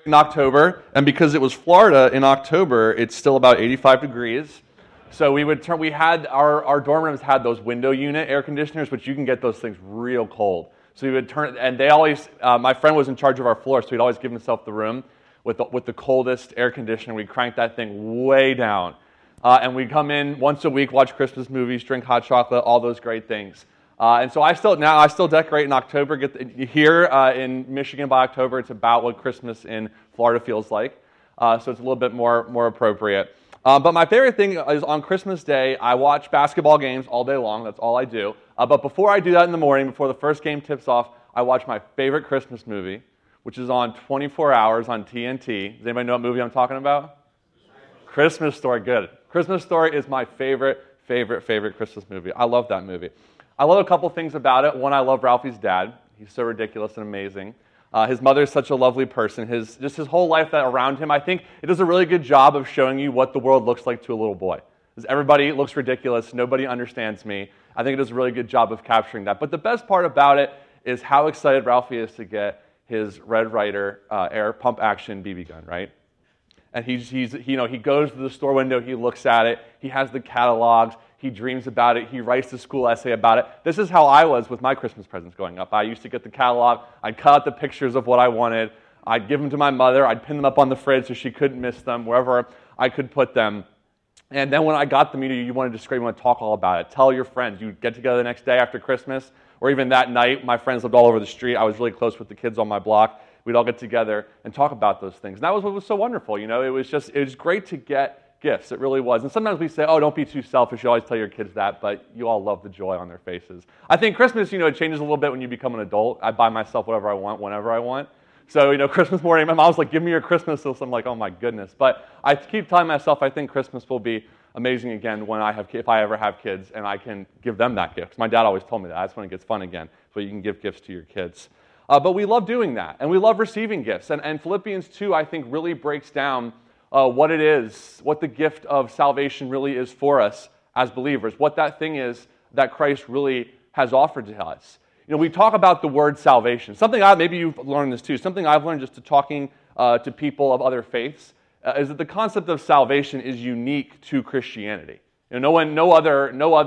in October, and because it was Florida in October, it's still about 85 degrees. So our dorm rooms had those window unit air conditioners, which you can get those things real cold. So we would turn, and they always, my friend was in charge of our floor, so he'd always give himself the room with the coldest air conditioner. We'd crank that thing way down. And we'd come in once a week, watch Christmas movies, drink hot chocolate, all those great things. And so I still decorate in October. Here in Michigan by October, it's about what Christmas in Florida feels like. So it's a little bit more appropriate. But my favorite thing is on Christmas Day, I watch basketball games all day long. That's all I do. But before I do that in the morning, before the first game tips off, I watch my favorite Christmas movie, which is on 24 hours on TNT. Does anybody know what movie I'm talking about? Christmas Story. Good. Christmas Story is my favorite Christmas movie. I love that movie. I love a couple things about it. One, I love Ralphie's dad. He's so ridiculous and amazing. His mother is such a lovely person. His whole life that around him, I think it does a really good job of showing you what the world looks like to a little boy. Because everybody looks ridiculous. Nobody understands me. I think it does a really good job of capturing that. But the best part about it is how excited Ralphie is to get his Red Ryder air pump action BB gun, right? And he goes to the store window, he looks at it, he has the catalogs, he dreams about it, he writes a school essay about it. This is how I was with my Christmas presents growing up. I used to get the catalog, I'd cut out the pictures of what I wanted, I'd give them to my mother, I'd pin them up on the fridge so she couldn't miss them, wherever I could put them. And then when I got them, you wanted to scream, you want to talk all about it. Tell your friends. You'd get together the next day after Christmas, or even that night. My friends lived all over the street. I was really close with the kids on my block. We'd all get together and talk about those things. And that was what was so wonderful. It was great to get gifts. It really was. And sometimes we say, oh, don't be too selfish. You always tell your kids that, but you all love the joy on their faces. I think Christmas, it changes a little bit when you become an adult. I buy myself whatever I want, whenever I want. So, Christmas morning, my mom's like, give me your Christmas list. I'm like, oh my goodness. But I keep telling myself, I think Christmas will be amazing again if I ever have kids and I can give them that gift. My dad always told me that. That's when it gets fun again. So you can give gifts to your kids. But we love doing that, and we love receiving gifts. And Philippians 2, I think, really breaks down what it is, what the gift of salvation really is for us as believers, what that thing is that Christ really has offered to us. We talk about the word salvation. Maybe you've learned this too, something I've learned just talking to people of other faiths is that the concept of salvation is unique to Christianity. No other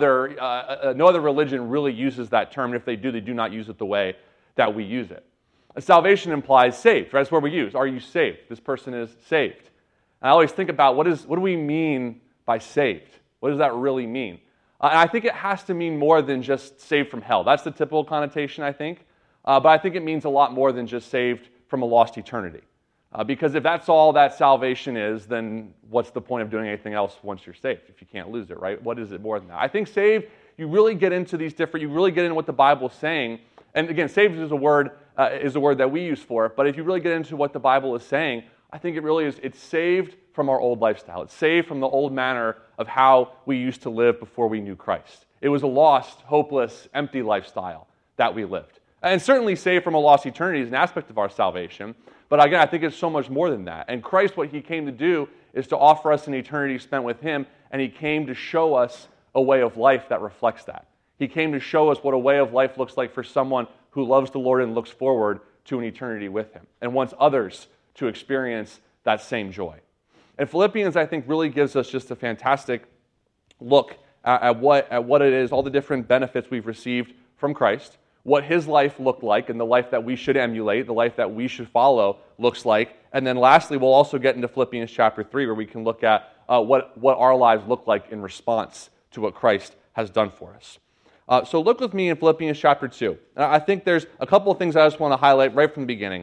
religion really uses that term. And if they do not use it the way that we use it. Salvation implies saved, right? That's where we use. Are you saved? This person is saved. And I always think about what do we mean by saved? What does that really mean? And I think it has to mean more than just saved from hell. That's the typical connotation, I think. But I think it means a lot more than just saved from a lost eternity. Because if that's all that salvation is, then what's the point of doing anything else once you're saved if you can't lose it, right? What is it more than that? I think saved, you really get into what the Bible is saying. And again, saved is a word that we use for it. But if you really get into what the Bible is saying, I think it really is. It's saved from our old lifestyle. It's saved from the old manner of how we used to live before we knew Christ. It was a lost, hopeless, empty lifestyle that we lived. And certainly saved from a lost eternity is an aspect of our salvation. But again, I think it's so much more than that. And Christ, what he came to do is to offer us an eternity spent with him. And he came to show us a way of life that reflects that. He came to show us what a way of life looks like for someone who loves the Lord and looks forward to an eternity with him and wants others to experience that same joy. And Philippians, I think, really gives us just a fantastic look at what it is, all the different benefits we've received from Christ, what his life looked like and the life that we should emulate, the life that we should follow looks like. And then lastly, we'll also get into Philippians chapter 3 where we can look at what our lives look like in response to what Christ has done for us. So look with me in Philippians chapter 2. I think there's a couple of things I just want to highlight right from the beginning.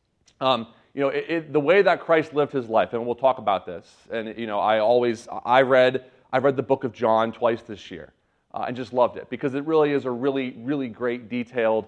The way that Christ lived his life, and we'll talk about this. And I read the book of John twice this year, and just loved it because it really is a really, really great detailed,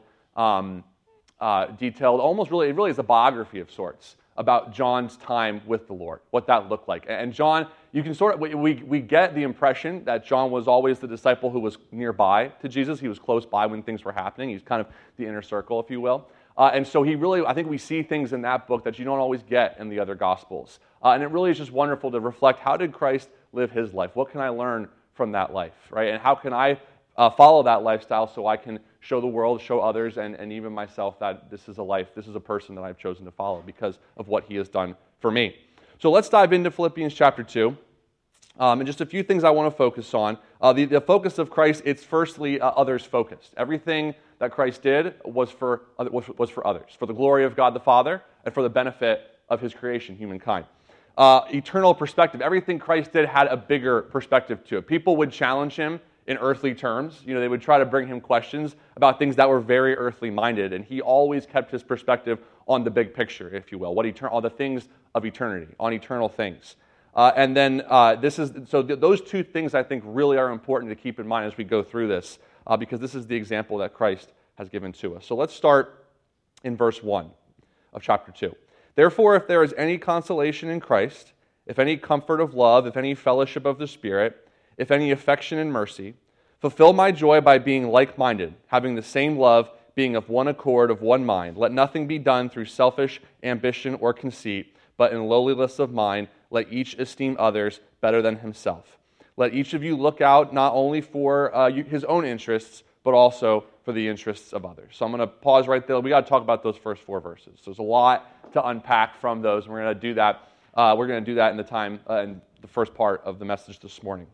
almost really, it really is a biography of sorts about John's time with the Lord, what that looked like. And John, you can we get the impression that John was always the disciple who was nearby to Jesus. He was close by when things were happening. He's kind of the inner circle, if you will. And so I think we see things in that book that you don't always get in the other Gospels. And it really is just wonderful to reflect, how did Christ live his life? What can I learn from that life, right? And how can I follow that lifestyle so I can show the world, show others, and even myself that this is a life, this is a person that I've chosen to follow because of what he has done for me. So let's dive into Philippians chapter 2. And just a few things I want to focus on. The focus of Christ, it's firstly others-focused. Everything that Christ did was for others, for the glory of God the Father and for the benefit of his creation, humankind. Eternal perspective. Everything Christ did had a bigger perspective to it. People would challenge him in earthly terms. They would try to bring him questions about things that were very earthly minded, and he always kept his perspective on the big picture, if you will, all the things of eternity, on eternal things. And then those two things I think really are important to keep in mind as we go through this, because this is the example that Christ has given to us. So let's start in verse 1 of chapter 2. Therefore, if there is any consolation in Christ, if any comfort of love, if any fellowship of the Spirit, if any affection and mercy, fulfill my joy by being like-minded, having the same love, being of one accord, of one mind. Let nothing be done through selfish ambition or conceit, but in lowliness of mind, let each esteem others better than himself. Let each of you look out not only for his own interests, but also for the interests of others. So I'm going to pause right there. We got to talk about those first 4 verses. So there's a lot to unpack from those, and we're going to do that. We're going to do that in the time in the first part of the message this morning.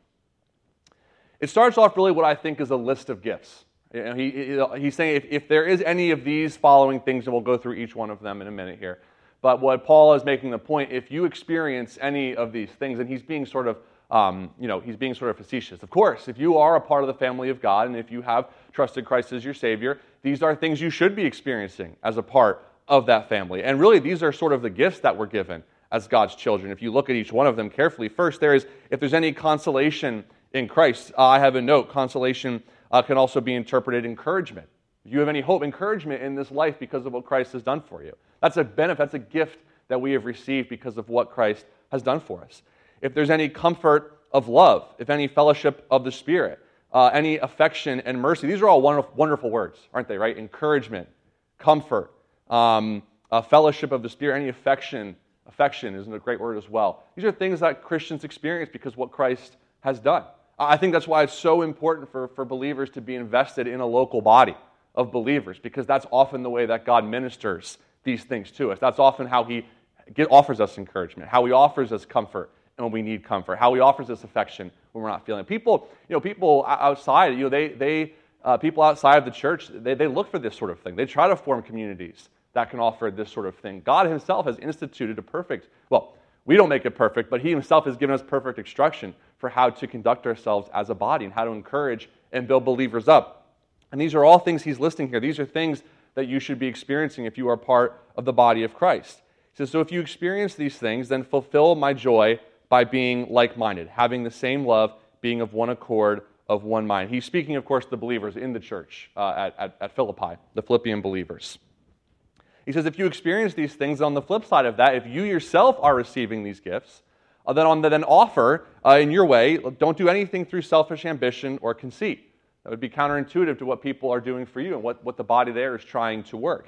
It starts off really what I think is a list of gifts. He's saying if there is any of these following things, and we'll go through each one of them in a minute here. But what Paul is making the point, if you experience any of these things, and he's being sort of facetious. Of course, if you are a part of the family of God, and if you have trusted Christ as your Savior, these are things you should be experiencing as a part of that family. And really, these are sort of the gifts that we're given as God's children. If you look at each one of them carefully, first if there's any consolation in Christ, I have a note, consolation can also be interpreted encouragement. If you have any hope, encouragement in this life because of what Christ has done for you. That's a benefit, that's a gift that we have received because of what Christ has done for us. If there's any comfort of love, if any fellowship of the Spirit, any affection and mercy. These are all wonderful words, aren't they, right? Encouragement, comfort, fellowship of the Spirit, any affection isn't a great word as well. These are things that Christians experience because of what Christ has done. I think that's why it's so important for believers to be invested in a local body of believers, because that's often the way that God ministers these things to us. That's often how he offers us encouragement, how he offers us comfort and when we need comfort, how he offers us affection when we're not feeling it. People outside, people outside of the church, they look for this sort of thing. They try to form communities that can offer this sort of thing. God himself has instituted we don't make it perfect, but he himself has given us perfect instruction for how to conduct ourselves as a body and how to encourage and build believers up. And these are all things he's listing here. These are things that you should be experiencing if you are part of the body of Christ. He says, so if you experience these things, then fulfill my joy by being like-minded, having the same love, being of one accord, of one mind. He's speaking, of course, to the believers in the church at Philippi, the Philippian believers. He says, if you experience these things, on the flip side of that, if you yourself are receiving these gifts, then offer in your way, don't do anything through selfish ambition or conceit. That would be counterintuitive to what people are doing for you and what the body there is trying to work.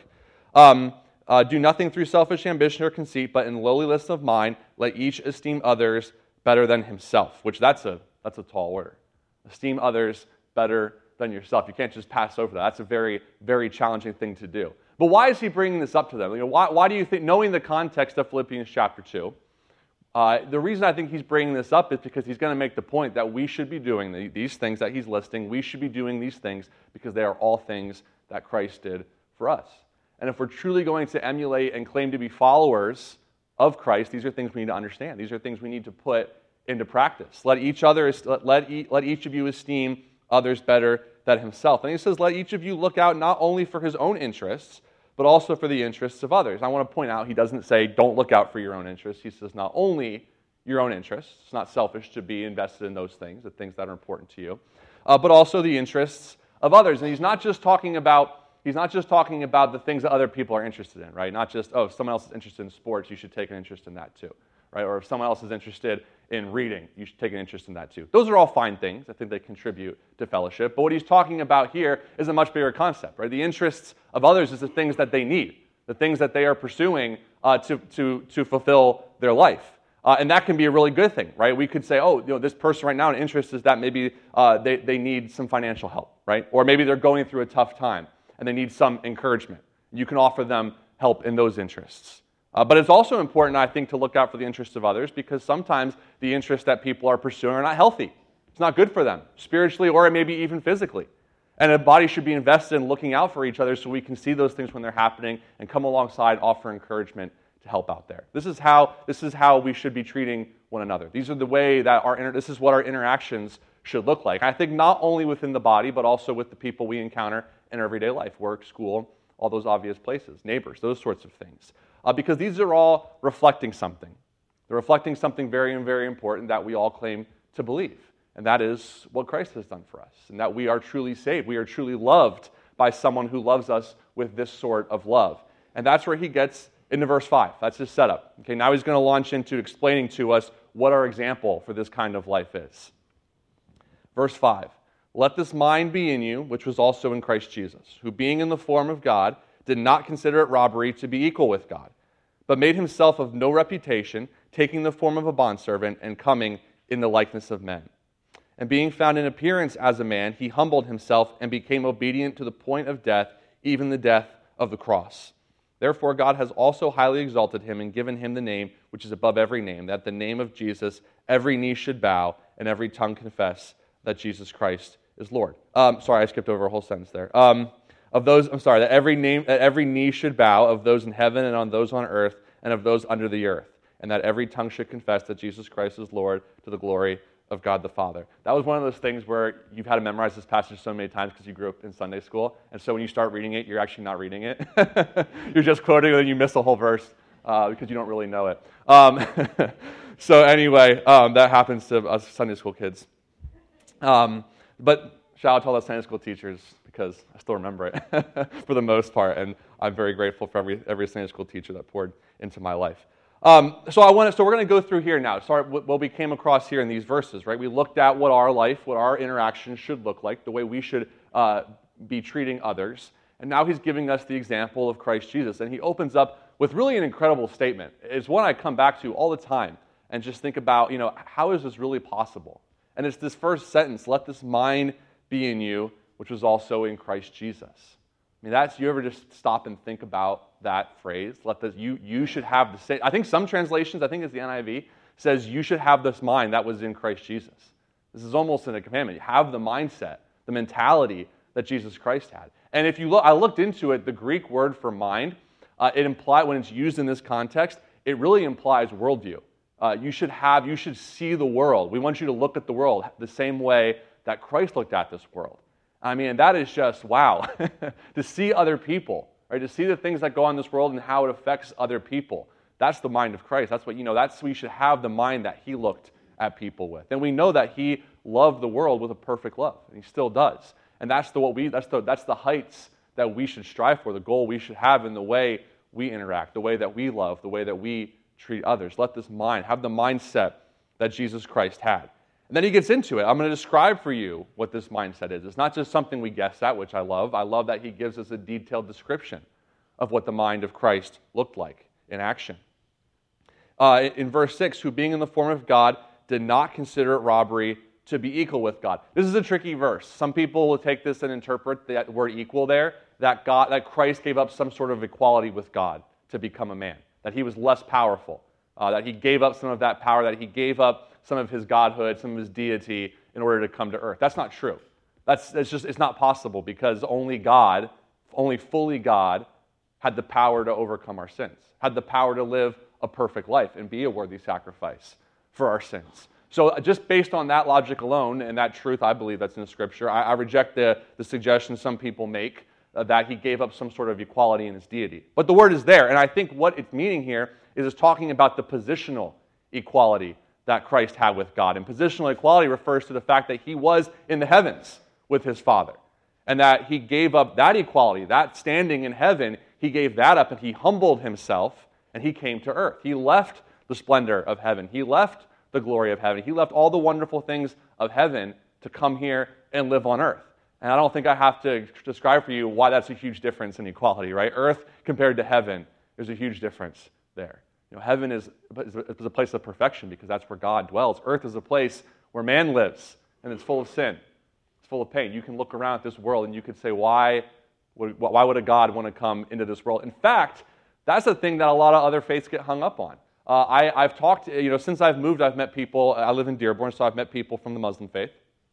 Do nothing through selfish ambition or conceit, but in lowliness of mind, let each esteem others better than himself, which that's a tall order. Esteem others better than yourself. You can't just pass over that. That's a very, very challenging thing to do. But why is he bringing this up to them? Why do you think, knowing the context of Philippians chapter 2, the reason I think he's bringing this up is because he's going to make the point that we should be doing these things that he's listing. We should be doing these things because they are all things that Christ did for us. And if we're truly going to emulate and claim to be followers of Christ, these are things we need to understand. These are things we need to put into practice. Let each of you esteem others better than himself. And he says, let each of you look out not only for his own interests, but also for the interests of others. I want to point out, he doesn't say, don't look out for your own interests. He says, not only your own interests. It's not selfish to be invested in those things, the things that are important to you, but also the interests of others. And he's not just talking about the things that other people are interested in, right? Not just, if someone else is interested in sports, you should take an interest in that too, right? Or if someone else is interested in reading, you should take an interest in that too. Those are all fine things. I think they contribute to fellowship. But what he's talking about here is a much bigger concept, right? The interests of others is the things that they need, the things that they are pursuing to fulfill their life. And that can be a really good thing, right? We could say, oh, this person right now, an interest is that maybe they need some financial help, right? Or maybe they're going through a tough time and they need some encouragement. You can offer them help in those interests. But it's also important, I think, to look out for the interests of others, because sometimes the interests that people are pursuing are not healthy. It's not good for them, spiritually or maybe even physically. And a body should be invested in looking out for each other so we can see those things when they're happening and come alongside, offer encouragement to help out there. This is how we should be treating one another. These are the way that this is what our interactions should look like. I think not only within the body, but also with the people we encounter in our everyday life, work, school, all those obvious places, neighbors, those sorts of things. Because these are all reflecting something. They're reflecting something very, very important that we all claim to believe. And that is what Christ has done for us, and that we are truly saved. We are truly loved by someone who loves us with this sort of love. And that's where he gets into verse 5. That's his setup. Okay, now he's going to launch into explaining to us what our example for this kind of life is. Verse 5, let this mind be in you, which was also in Christ Jesus, who being in the form of God, did not consider it robbery to be equal with God, but made himself of no reputation, taking the form of a bondservant and coming in the likeness of men. And being found in appearance as a man, he humbled himself and became obedient to the point of death, even the death of the cross. Therefore, God has also highly exalted him and given him the name which is above every name, that the name of Jesus every knee should bow and every tongue confess that Jesus Christ is Lord. Sorry, I skipped over a whole sentence there. That every knee should bow, of those in heaven and on those on earth and of those under the earth, and that every tongue should confess that Jesus Christ is Lord, to the glory of God the Father. That was one of those things where you've had to memorize this passage so many times because you grew up in Sunday school, and so when you start reading it, you're actually not reading it. You're just quoting it and you miss the whole verse because you don't really know it. So anyway, that happens to us Sunday school kids. But shout out to all the Sunday school teachers, because I still remember it for the most part, and I'm very grateful for every Sunday school teacher that poured into my life. So we're going to go through here now. Sorry, what we came across here in these verses, right? We looked at what our life, what our interactions should look like, the way we should be treating others, and now he's giving us the example of Christ Jesus, and he opens up with really an incredible statement. It's one I come back to all the time and just think about, how is this really possible? And it's this first sentence: "Let this mind be in you, which was also in Christ Jesus." I mean, you ever just stop and think about that phrase? You should have the same. I think some translations, I think it's the NIV, says you should have this mind that was in Christ Jesus. This is almost in a commandment. You have the mindset, the mentality that Jesus Christ had. And if you look, I looked into it, the Greek word for mind, it implies, when it's used in this context, it really implies worldview. You should see the world. We want you to look at the world the same way that Christ looked at this world. I mean, that is just, wow, to see other people, right? To see the things that go on in this world and how it affects other people. That's the mind of Christ. That's we should have the mind that he looked at people with. And we know that he loved the world with a perfect love, and he still does. And that's the heights that we should strive for, the goal we should have in the way we interact, the way that we love, the way that we treat others. Let this mind, have the mindset that Jesus Christ had. And then he gets into it. I'm going to describe for you what this mindset is. It's not just something we guess at, which I love. I love that he gives us a detailed description of what the mind of Christ looked like in action. In verse 6, who being in the form of God did not consider it robbery to be equal with God. This is a tricky verse. Some people will take this and interpret that word equal there, that Christ gave up some sort of equality with God to become a man, that he was less powerful, that he gave up some of that power, that he gave up some of his godhood, some of his deity in order to come to earth. That's not true. It's not possible, because only fully God had the power to overcome our sins, had the power to live a perfect life and be a worthy sacrifice for our sins. So just based on that logic alone and that truth, I believe that's in the Scripture. I reject the suggestion some people make that he gave up some sort of equality in his deity. But the word is there, and I think what it's meaning here is it's talking about the positional equality that Christ had with God. And positional equality refers to the fact that he was in the heavens with his Father, and that he gave up that equality, that standing in heaven, he gave that up, and he humbled himself, and he came to earth. He left the splendor of heaven. He left the glory of heaven. He left all the wonderful things of heaven to come here and live on earth. And I don't think I have to describe for you why that's a huge difference in equality, right? Earth compared to heaven, there's a huge difference there. Heaven is a place of perfection because that's where God dwells. Earth is a place where man lives, and it's full of sin. It's full of pain. You can look around at this world and you could say, why would a God want to come into this world? In fact, that's the thing that a lot of other faiths get hung up on. I've talked, since I've moved, I've met people. I live in Dearborn, so I've met people from the Muslim faith.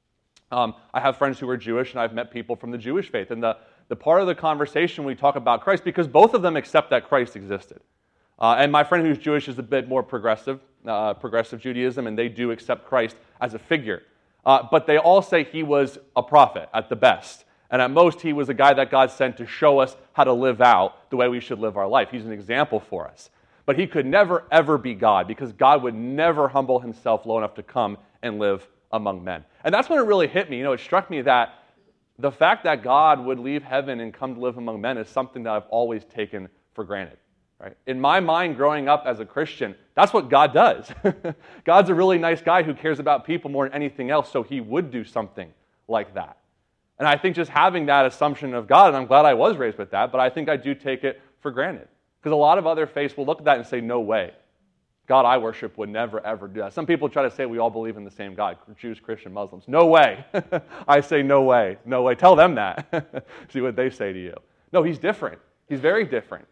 I have friends who are Jewish, and I've met people from the Jewish faith. And the part of the conversation we talk about Christ, because both of them accept that Christ existed. And my friend who's Jewish is a bit more progressive Judaism, and they do accept Christ as a figure. But they all say he was a prophet at the best. And at most, he was a guy that God sent to show us how to live out the way we should live our life. He's an example for us. But he could never, ever be God, because God would never humble himself low enough to come and live among men. And that's when it really hit me. It struck me that the fact that God would leave heaven and come to live among men is something that I've always taken for granted. Right? In my mind, growing up as a Christian, that's what God does. God's a really nice guy who cares about people more than anything else, so he would do something like that. And I think just having that assumption of God, and I'm glad I was raised with that, but I think I do take it for granted. Because a lot of other faiths will look at that and say, no way. God I worship would never, ever do that. Some people try to say we all believe in the same God, Jews, Christian, Muslims. No way. I say no way. No way. Tell them that. See what they say to you. No, he's different. He's very different.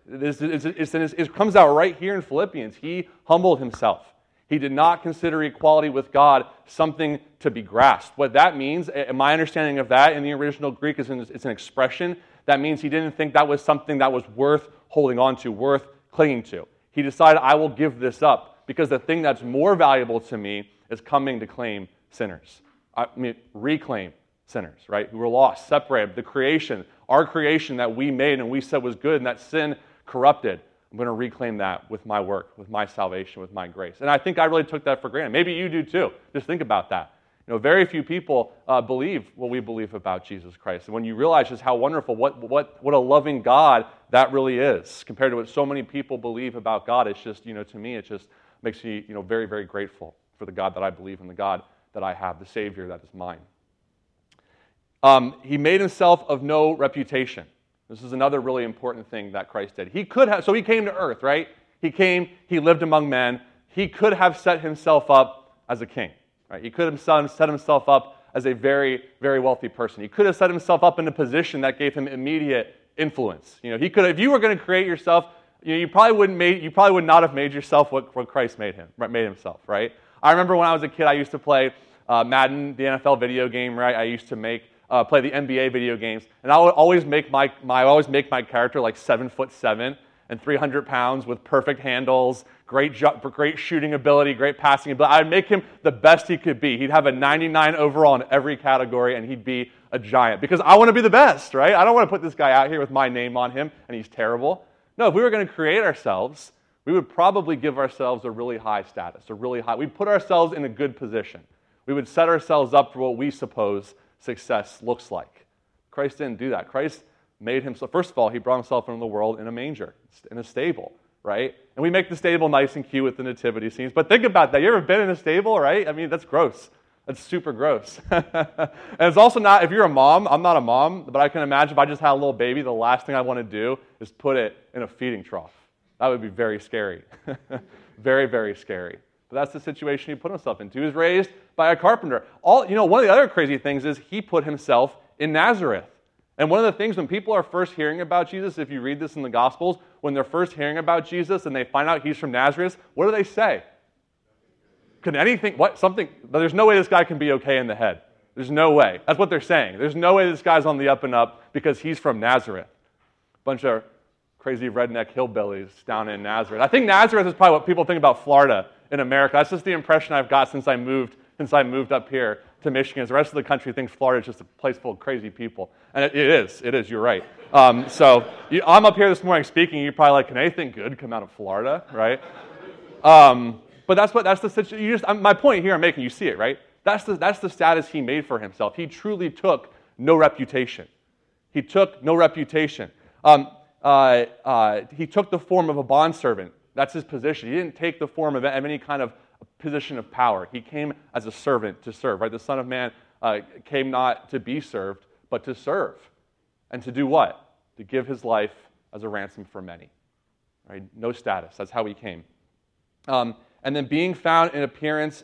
It comes out right here in Philippians. He humbled himself. He did not consider equality with God something to be grasped. What that means, my understanding of that in the original Greek, is it's an expression. That means he didn't think that was something that was worth holding on to, worth clinging to. He decided, I will give this up because the thing that's more valuable to me is coming to claim sinners. Reclaim sinners, right? Who were lost, separated, the creation, our creation that we made and we said was good and that sin corrupted. I'm going to reclaim that with my work, with my salvation, with my grace. And I think I really took that for granted. Maybe you do too. Just think about that. Very few people believe what we believe about Jesus Christ. And when you realize just how wonderful, what a loving God that really is, compared to what so many people believe about God, it's just, to me, it just makes me, very, very grateful for the God that I believe in, the God that I have, the Savior that is mine. He made himself of no reputation. This is another really important thing that Christ did. He came to earth, right? He came, he lived among men. He could have set himself up as a king, right? He could have set himself up as a very, very wealthy person. He could have set himself up in a position that gave him immediate influence. He could, if you were going to create yourself, you probably would not have made yourself what Christ made himself, right? I remember when I was a kid, I used to play Madden, the NFL video game, right? I used to play the NBA video games, and I would always make my character like 7'7" and 300 pounds with perfect handles, great shooting ability, great passing ability. I'd make him the best he could be. He'd have a 99 overall in every category, and he'd be a giant because I want to be the best, right? I don't want to put this guy out here with my name on him, and he's terrible. No, if we were going to create ourselves, we would probably give ourselves a really high status, we'd put ourselves in a good position. We would set ourselves up for what we suppose success looks like. Christ didn't do that. Christ made himself, first of all, he brought himself into the world in a manger, in a stable, right? And we make the stable nice and cute with the nativity scenes, but think about that. You ever been in a stable, right? I mean, that's gross. That's super gross. And it's also not, if you're a mom, I'm not a mom, but I can imagine if I just had a little baby, the last thing I want to do is put it in a feeding trough. That would be very scary. Very, very scary. But that's the situation he put himself into. He was raised by a carpenter. One of the other crazy things is he put himself in Nazareth. And one of the things when people are first hearing about Jesus, if you read this in the Gospels, when they're first hearing about Jesus and they find out he's from Nazareth, what do they say? There's no way this guy can be okay in the head. There's no way. That's what they're saying. There's no way this guy's on the up and up because he's from Nazareth. Bunch of crazy redneck hillbillies down in Nazareth. I think Nazareth is probably what people think about Florida in America. That's just the impression I've got since I moved up here to Michigan. The rest of the country thinks Florida is just a place full of crazy people. And it is, you're right. I'm up here this morning speaking, you're probably like, can anything good come out of Florida, right? But that's the situation. My point here I'm making, you see it, right? That's the status he made for himself. He truly took no reputation. He took no reputation. He took the form of a bondservant. That's his position. He didn't take the form of any kind of position of power. He came as a servant to serve, right? The Son of Man came not to be served, but to serve. And to do what? To give his life as a ransom for many. Right? No status. That's how he came. And then being found in appearance,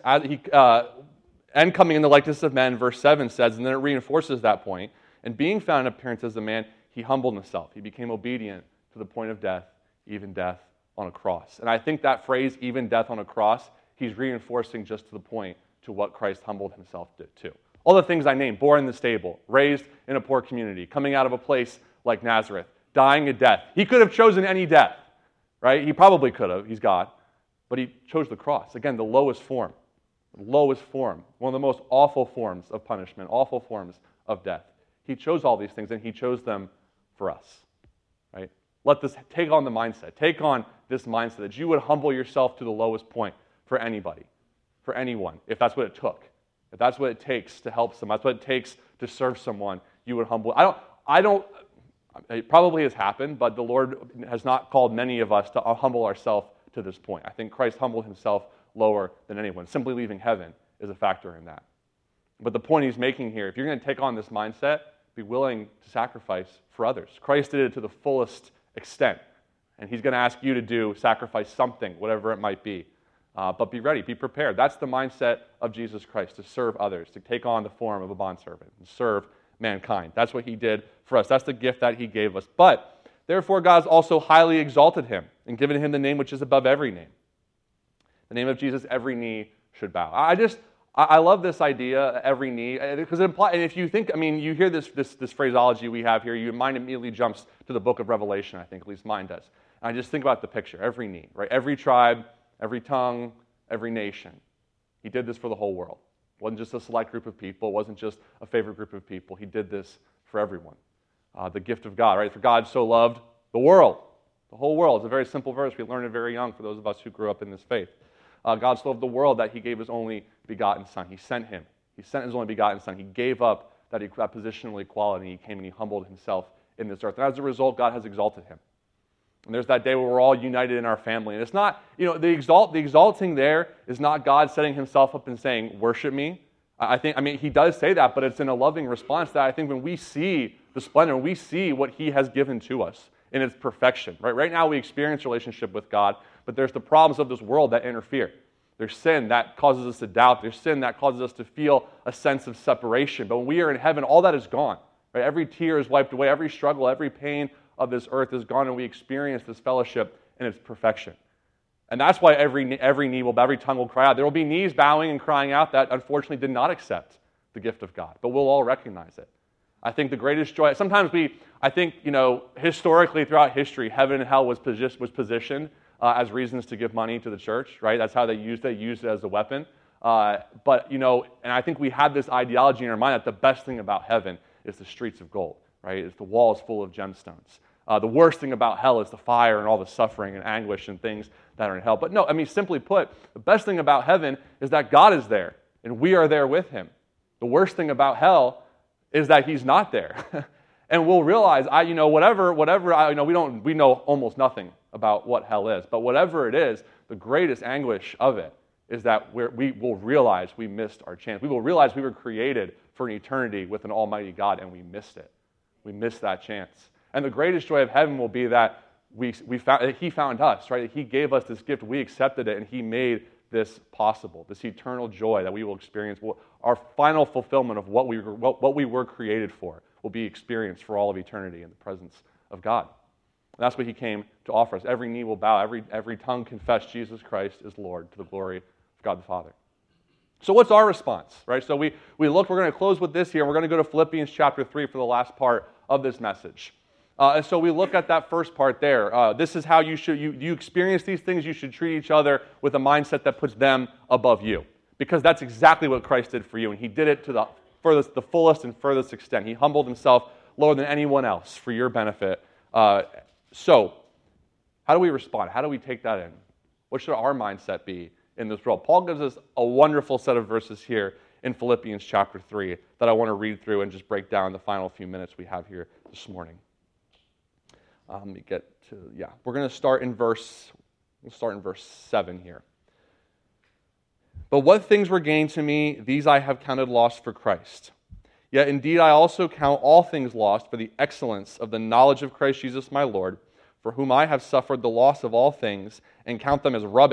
and coming in the likeness of men, verse 7 says, and then it reinforces that point. And being found in appearance as a man, he humbled himself. He became obedient to the point of death, even death on a cross. And I think that phrase, even death on a cross, he's reinforcing just to the point to what Christ humbled himself to. All the things I named, born in the stable, raised in a poor community, coming out of a place like Nazareth, dying a death. He could have chosen any death, right? He probably could have. He's God. But he chose the cross. Again, the lowest form. Lowest form. One of the most awful forms of punishment, awful forms of death. He chose all these things, and he chose them for us, right? Take on the mindset. Take on this mindset that you would humble yourself to the lowest point for anybody, for anyone, if that's what it took. If that's what it takes to help someone, that's what it takes to serve someone, you would humble. It probably has happened, but the Lord has not called many of us to humble ourselves to this point. I think Christ humbled himself lower than anyone. Simply leaving heaven is a factor in that. But the point he's making here, if you're going to take on this mindset, be willing to sacrifice for others. Christ did it to the fullest extent, and he's going to ask you to sacrifice something, whatever it might be. But be ready, be prepared. That's the mindset of Jesus Christ, to serve others, to take on the form of a bondservant and serve mankind. That's what he did for us. That's the gift that he gave us. But therefore God has also highly exalted him and given him the name which is above every name. The name of Jesus, every knee should bow. I love this idea, every knee, because it implies, and if you think, you hear this phraseology we have here, your mind immediately jumps to the book of Revelation, I think, at least mine does. And I just think about the picture, every knee, right? Every tribe, every tongue, every nation. He did this for the whole world. It wasn't just a select group of people. It wasn't just a favorite group of people. He did this for everyone. The gift of God, right? For God so loved the world, the whole world. It's a very simple verse. We learned it very young for those of us who grew up in this faith. God so loved the world that he gave his only begotten Son. He sent him. He sent his only begotten Son. He gave up that positional equality. He came and he humbled himself in this earth. And as a result, God has exalted him. And there's that day where we're all united in our family. And it's not, the exalting there is not God setting himself up and saying, worship me. He does say that, but it's in a loving response that I think when we see the splendor, when we see what he has given to us in its perfection, right? Right now we experience relationship with God, but there's the problems of this world that interfere. There's sin that causes us to doubt. There's sin that causes us to feel a sense of separation. But when we are in heaven, all that is gone. Right? Every tear is wiped away. Every struggle, every pain of this earth is gone, and we experience this fellowship in its perfection. And that's why every knee will bow, every tongue will cry out. There will be knees bowing and crying out that unfortunately did not accept the gift of God. But we'll all recognize it. I think the greatest joy, sometimes historically throughout history, heaven and hell was positioned as reasons to give money to the church, right? That's how they used it as a weapon. And I think we have this ideology in our mind that the best thing about heaven is the streets of gold, right? It's the walls full of gemstones. The worst thing about hell is the fire and all the suffering and anguish and things that are in hell. But no, simply put, the best thing about heaven is that God is there and we are there with him. The worst thing about hell is that he's not there. And we'll realize, we know almost nothing about what hell is, but whatever it is, the greatest anguish of it is that we will realize we missed our chance. We will realize we were created for an eternity with an almighty God, and we missed it. We missed that chance. And the greatest joy of heaven will be that he found us, right? He gave us this gift, we accepted it, and he made this possible, this eternal joy that we will experience. Our final fulfillment of what we were created for will be experienced for all of eternity in the presence of God. And that's what he came to offer us. Every knee will bow, every tongue confess Jesus Christ is Lord to the glory of God the Father. So what's our response, right? So we're going to close with this here. We're going to go to Philippians chapter 3 for the last part of this message. And so we look at that first part there. This is how you experience these things. You should treat each other with a mindset that puts them above you, because that's exactly what Christ did for you, and he did it to the fullest and furthest extent. He humbled himself lower than anyone else for your benefit. So how do we respond? How do we take that in? What should our mindset be in this world? Paul gives us a wonderful set of verses here in Philippians chapter 3 that I want to read through and just break down the final few minutes we have here this morning. We're going to start in verse 7 here. But what things were gained to me, these I have counted loss for Christ. Yet indeed I also count all things lost for the excellence of the knowledge of Christ Jesus my Lord, for whom I have suffered the loss of all things, and count them as rubbish,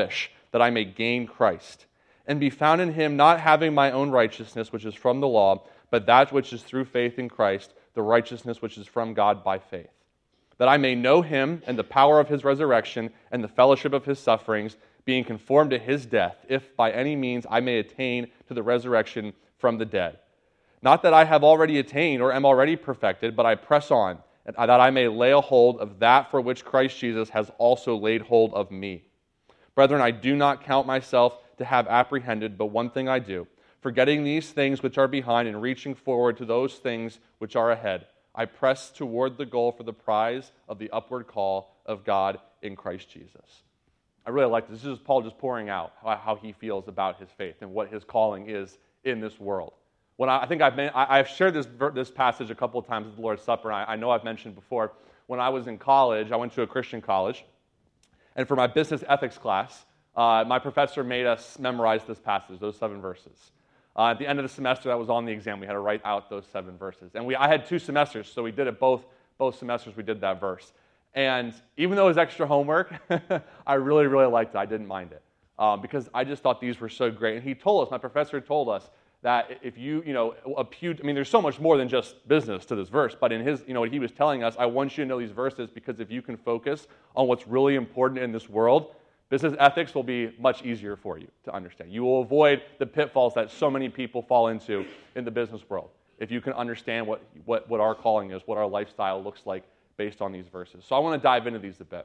that I may gain Christ, and be found in him, not having my own righteousness, which is from the law, but that which is through faith in Christ, the righteousness which is from God by faith. That I may know him and the power of his resurrection and the fellowship of his sufferings, being conformed to his death, if by any means I may attain to the resurrection from the dead. Not that I have already attained or am already perfected, but I press on, that I may lay a hold of that for which Christ Jesus has also laid hold of me. Brethren, I do not count myself to have apprehended, but one thing I do, forgetting these things which are behind and reaching forward to those things which are ahead, I press toward the goal for the prize of the upward call of God in Christ Jesus. I really like this. This is Paul just pouring out how he feels about his faith and what his calling is in this world. When I've shared this passage a couple of times at the Lord's Supper, and I know I've mentioned before, when I was in college, I went to a Christian college, and for my business ethics class, my professor made us memorize this passage, those 7 verses. At the end of the semester that was on the exam, we had to write out those 7 verses. And I had 2 semesters, so we did it both semesters, we did that verse. And even though it was extra homework, I really, really liked it. I didn't mind it because I just thought these were so great. And he told us, my professor told us, that if there's so much more than just business to this verse, but in his, what he was telling us, I want you to know these verses because if you can focus on what's really important in this world, business ethics will be much easier for you to understand. You will avoid the pitfalls that so many people fall into in the business world if you can understand what our calling is, what our lifestyle looks like based on these verses. So I want to dive into these a bit.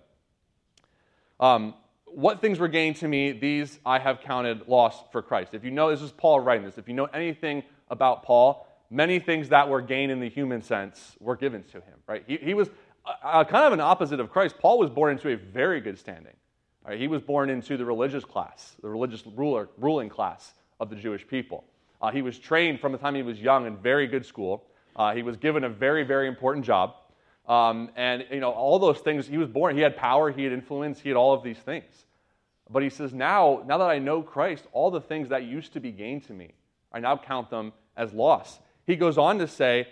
What things were gained to me, these I have counted loss for Christ. If you know, this is Paul writing this, if you know anything about Paul, many things that were gained in the human sense were given to him, right? He was kind of an opposite of Christ. Paul was born into a very good standing. Right? He was born into the religious class, the religious ruling class of the Jewish people. He was trained from the time he was young in very good school. He was given a very, very important job. And all those things, he was born, he had power, he had influence, he had all of these things. But he says, now that I know Christ, all the things that used to be gained to me, I now count them as loss. He goes on to say,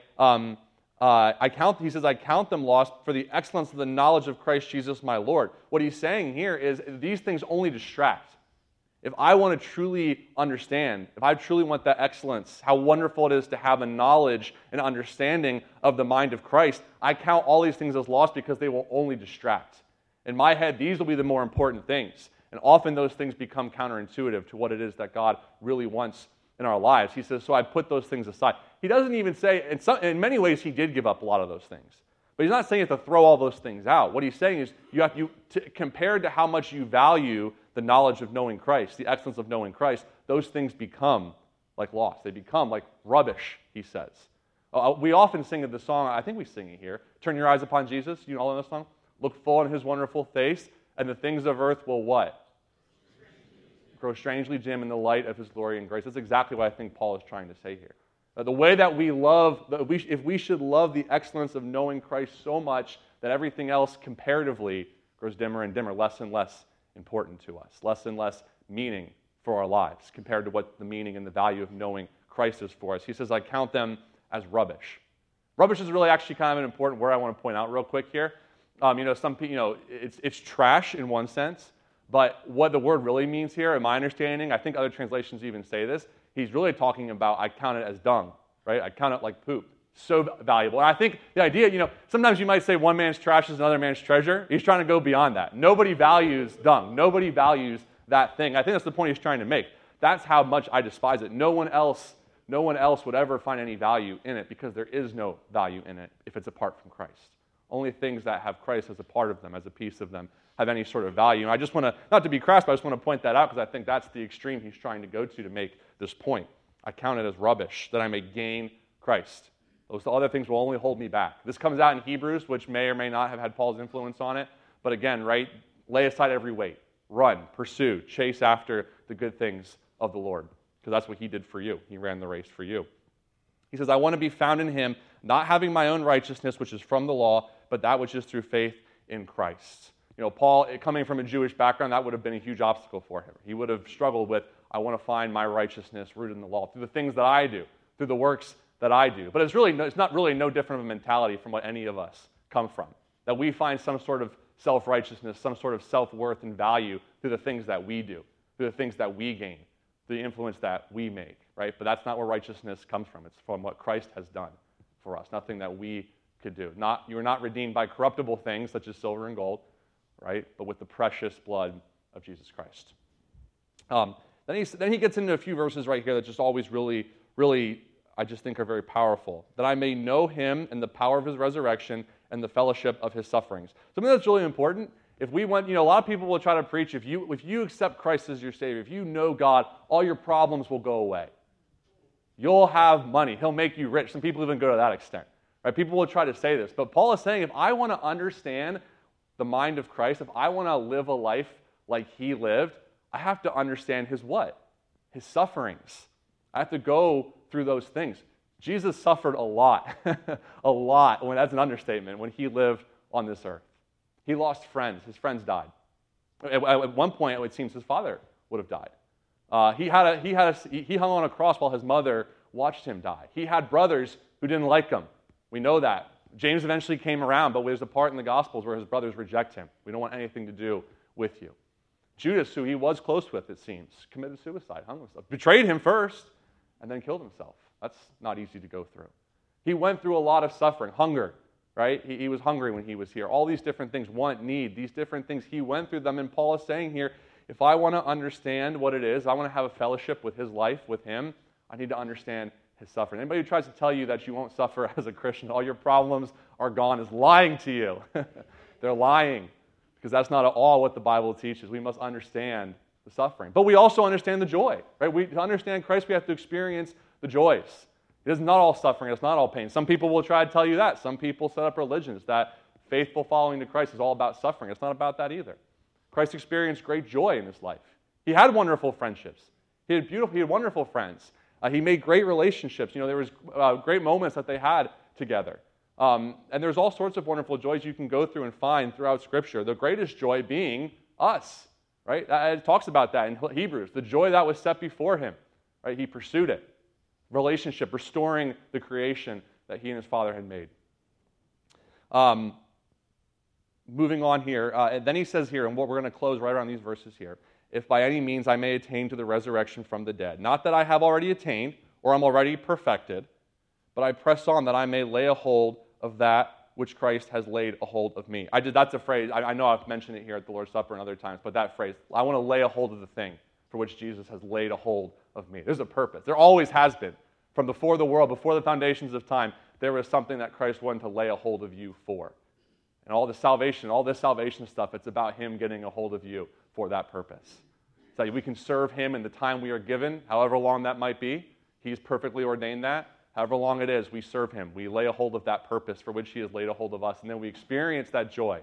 I count them lost for the excellence of the knowledge of Christ Jesus my Lord. What he's saying here is these things only distract. If I want to truly understand, if I truly want that excellence, how wonderful it is to have a knowledge and understanding of the mind of Christ, I count all these things as lost because they will only distract. In my head, these will be the more important things. And often those things become counterintuitive to what it is that God really wants in our lives. He says, so I put those things aside. He doesn't even say, in many ways, he did give up a lot of those things. But he's not saying you have to throw all those things out. What he's saying is, compared to how much you value the knowledge of knowing Christ, the excellence of knowing Christ, those things become like loss. They become like rubbish, he says. We often sing of the song, I think we sing it here, Turn Your Eyes Upon Jesus. You all know this song? Look full on his wonderful face, and the things of earth will what? Grow strangely dim in the light of his glory and grace. That's exactly what I think Paul is trying to say here. The way that we love, if we should love the excellence of knowing Christ so much that everything else comparatively grows dimmer and dimmer, less and less important to us, less and less meaning for our lives compared to what the meaning and the value of knowing Christ is for us. He says, I count them as rubbish. Rubbish is really actually kind of an important word I want to point out real quick here. Some people, it's trash in one sense, but what the word really means here, in my understanding, I think other translations even say this, he's really talking about I count it as dung, right? I count it like poop. So valuable. And I think the idea, sometimes you might say one man's trash is another man's treasure. He's trying to go beyond that. Nobody values dung. Nobody values that thing. I think that's the point he's trying to make. That's how much I despise it. No one else would ever find any value in it because there is no value in it if it's apart from Christ. Only things that have Christ as a part of them, as a piece of them, have any sort of value. And I just want to, not to be crass, but I just want to point that out because I think that's the extreme he's trying to go to make this point. I count it as rubbish that I may gain Christ. Those other things will only hold me back. This comes out in Hebrews, which may or may not have had Paul's influence on it. But again, right, lay aside every weight. Run, pursue, chase after the good things of the Lord. Because that's what he did for you. He ran the race for you. He says, I want to be found in him, not having my own righteousness, which is from the law, but that which is through faith in Christ. Paul, coming from a Jewish background, that would have been a huge obstacle for him. He would have struggled with, I want to find my righteousness rooted in the law, through the things that I do, through the works that I do. But it's not really no different of a mentality from what any of us come from. That we find some sort of self-righteousness, some sort of self-worth and value through the things that we do. through the things that we gain, the influence that we make, right? But that's not where righteousness comes from. It's from what Christ has done for us, nothing that we could do. You are not redeemed by corruptible things such as silver and gold, right? But with the precious blood of Jesus Christ. Then he gets into a few verses right here that just always really, really, I just think are very powerful. That I may know him and the power of his resurrection and the fellowship of his sufferings. Something that's really important. If we went, a lot of people will try to preach, if you accept Christ as your Savior, if you know God, all your problems will go away. You'll have money. He'll make you rich. Some people even go to that extent. Right? People will try to say this. But Paul is saying, if I want to understand the mind of Christ, if I want to live a life like he lived, I have to understand his what? His sufferings. I have to go through those things. Jesus suffered a lot. A lot. Well, that's an understatement when he lived on this earth. He lost friends. His friends died. At one point, it seems his father would have died. He hung on a cross while his mother watched him die. He had brothers who didn't like him. We know that. James eventually came around, but there's a part in the Gospels where his brothers reject him. We don't want anything to do with you. Judas, who he was close with, it seems, committed suicide, hung himself, betrayed him first, and then killed himself. That's not easy to go through. He went through a lot of suffering, hunger, right? He was hungry when he was here. All these different things, want, need, these different things, he went through them. And Paul is saying here, if I want to understand what it is, I want to have a fellowship with his life, with him, I need to understand his suffering. Anybody who tries to tell you that you won't suffer as a Christian, all your problems are gone, is lying to you. They're lying, because that's not at all what the Bible teaches. We must understand the suffering. But we also understand the joy, right? To understand Christ, we have to experience the joys. It is not all suffering. It's not all pain. Some people will try to tell you that. Some people set up religions that faithful following to Christ is all about suffering. It's not about that either. Christ experienced great joy in his life. He had wonderful friendships. He had wonderful friends. He made great relationships. There was great moments that they had together. And there's all sorts of wonderful joys you can go through and find throughout Scripture. The greatest joy being us, right? It talks about that in Hebrews. The joy that was set before him, right? He pursued it. Relationship, restoring the creation that he and his Father had made. Moving on here, and then he says here, and what we're going to close right around these verses here, if by any means I may attain to the resurrection from the dead. Not that I have already attained, or I'm already perfected, but I press on that I may lay a hold of that which Christ has laid a hold of me. That's a phrase, I know I've mentioned it here at the Lord's Supper and other times, but that phrase, I want to lay a hold of the thing for which Jesus has laid a hold of me. There's a purpose. There always has been. From before the world, before the foundations of time, there was something that Christ wanted to lay a hold of you for. And all this salvation stuff, it's about him getting a hold of you for that purpose. So that we can serve him in the time we are given, however long that might be. He's perfectly ordained that. However long it is, we serve him. We lay a hold of that purpose for which he has laid a hold of us, and then we experience that joy.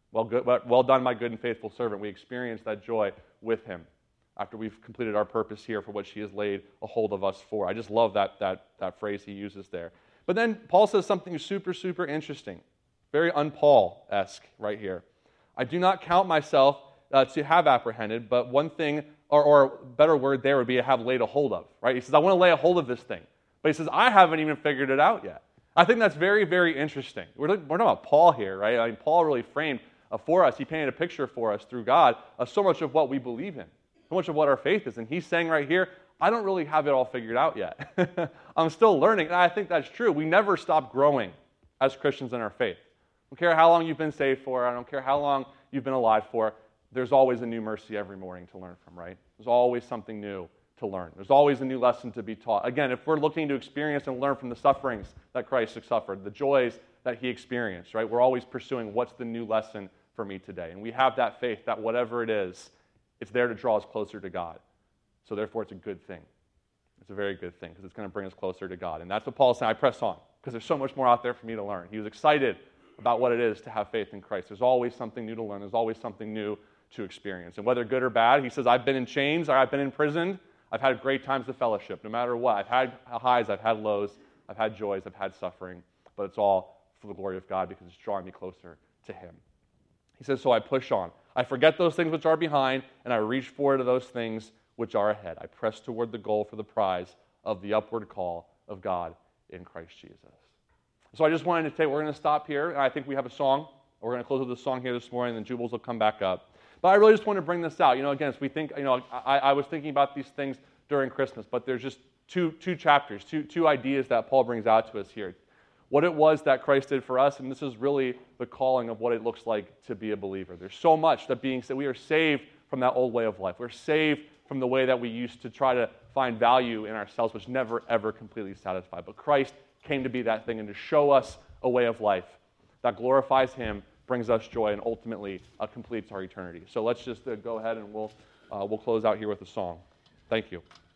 Well done, my good and faithful servant. We experience that joy with him after we've completed our purpose here for which he has laid a hold of us for. I just love that phrase he uses there. But then Paul says something super, super interesting. Very un-Paul-esque right here. I do not count myself to have apprehended, but one thing, or better word there would be to have laid a hold of, right? He says, I want to lay a hold of this thing. But he says, I haven't even figured it out yet. I think that's very, very interesting. We're talking about Paul here, right? I mean, Paul really framed for us, he painted a picture for us through God of so much of what we believe in, so much of what our faith is. And he's saying right here, I don't really have it all figured out yet. I'm still learning, and I think that's true. We never stop growing as Christians in our faith. I don't care how long you've been saved for, I don't care how long you've been alive for, there's always a new mercy every morning to learn from, right? There's always something new to learn. There's always a new lesson to be taught. Again, if we're looking to experience and learn from the sufferings that Christ suffered, the joys that he experienced, right? We're always pursuing what's the new lesson for me today. And we have that faith that whatever it is, it's there to draw us closer to God. So therefore, it's a good thing. It's a very good thing because it's going to bring us closer to God. And that's what Paul is saying. I press on because there's so much more out there for me to learn. He was excited about what it is to have faith in Christ. There's always something new to learn. There's always something new to experience. And whether good or bad, he says, I've been in chains, or I've been imprisoned, I've had great times of fellowship, no matter what. I've had highs, I've had lows, I've had joys, I've had suffering, but it's all for the glory of God because it's drawing me closer to him. He says, so I push on. I forget those things which are behind, and I reach forward to those things which are ahead. I press toward the goal for the prize of the upward call of God in Christ Jesus. So I just wanted to say we're going to stop here, and I think we have a song. We're going to close with a song here this morning, and then Jubilees will come back up. But I really just want to bring this out. Again, as we think, I was thinking about these things during Christmas, but there's just two chapters, two ideas that Paul brings out to us here. What it was that Christ did for us, and this is really the calling of what it looks like to be a believer. There's so much that being said. We are saved from that old way of life. We're saved from the way that we used to try to find value in ourselves, which never, ever completely satisfied. But Christ came to be that thing and to show us a way of life that glorifies Him, brings us joy, and ultimately completes our eternity. So let's just go ahead and we'll close out here with a song. Thank you.